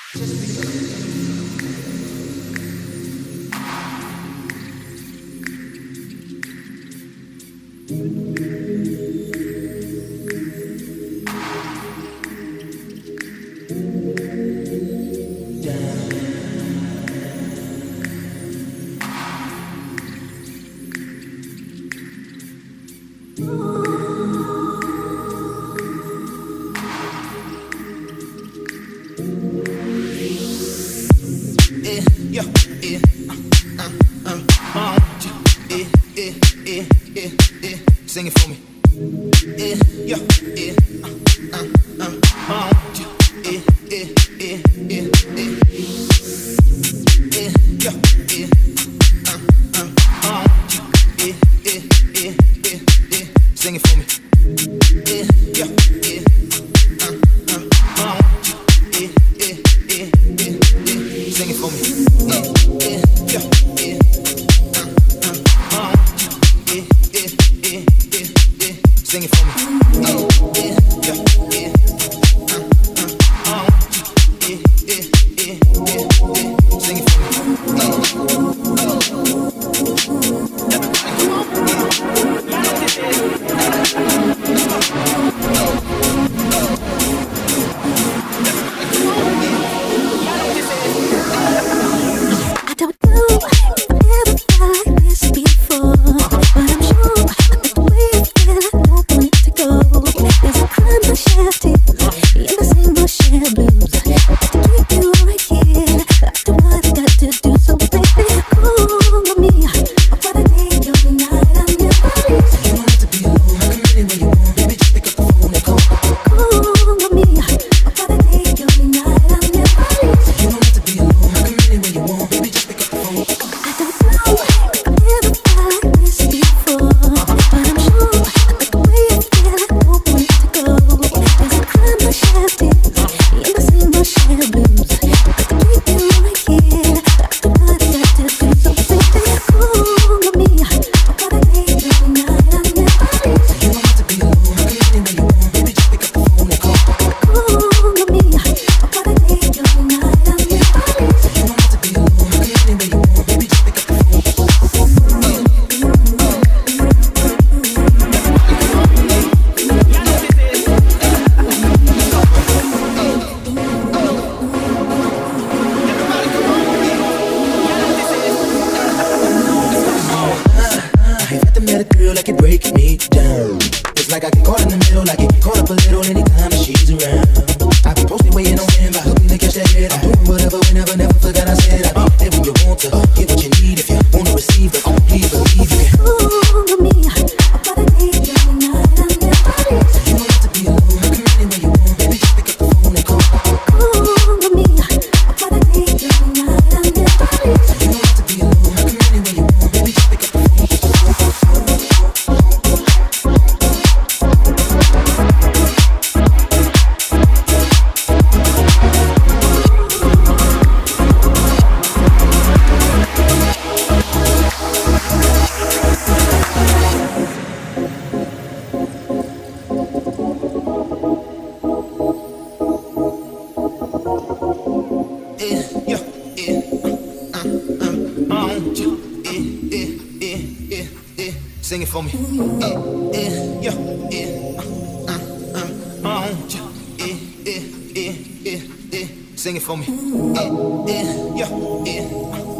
Sing it for me. Yeah, yeah, yeah. Yeah, yeah, yeah, yeah, yeah. Yeah, yeah, yeah. Yeah, yeah, yeah, yeah, yeah. Sing it for me. Yeah, yeah, yeah. Yeah, yeah, yeah, yeah, yeah. Sing it for me. Yeah, yeah, yeah, yeah. Sing it for me. Yeah, yeah, yeah. Yeah, yeah, yeah, yeah. Sing it for me. I don't know if I've ever felt like this before, but I'm sure that the way I feel, I don't want to go. There's a crime I share tears in the same old share blues. Got to keep you right here. I do what I got to do, so baby, call on me. What a day, your night, I never leave. You don't have to be alone. I come anywhere you want, baby. Just pick up the phone and call. Call on me. What a day, your night, I never leave. You don't have to be alone. I come anywhere you want, baby. Just pick up the phone. I don't know if I've ever felt like this before, but I'm sure that the way I feel, I don't want to go. There's a crime I share tears in the same old share blues. Got to keep you right here. I do what I got to do, so baby, call on me. What a day, your night, I never leave. You don't have to be alone. I come anywhere you want, baby. Just pick up the phone and call. Call on me. What a day, your night, I never leave. You don't have to be alone. I come anywhere you want, baby. Just pick up the phone. I ain't got to met a girl like it breaking me down. It's like I get caught in the middle, like it get caught up a little anytime that she's around. I be posting waiting on him, by hoping to catch that head. I'm doing whatever, whenever, never forgot I said I'd be there when you want to get what you need. If you wanna receive it, please believe you can. Call on me, what a day, your night, I never leave. You don't have to be alone, I come anywhere you want, baby. Just pick up the phone and call. Call on me, what a day, your night, I never leave. You don't have to be alone, I come anywhere you want, baby. Just pick up the phone. Yeah, yeah, yeah. Yeah, yeah, yeah, yeah, yeah. Sing it for me. Yeah, yeah, yeah. Yeah, yeah, yeah, yeah, yeah. Sing it for me. Yeah, yeah, yeah.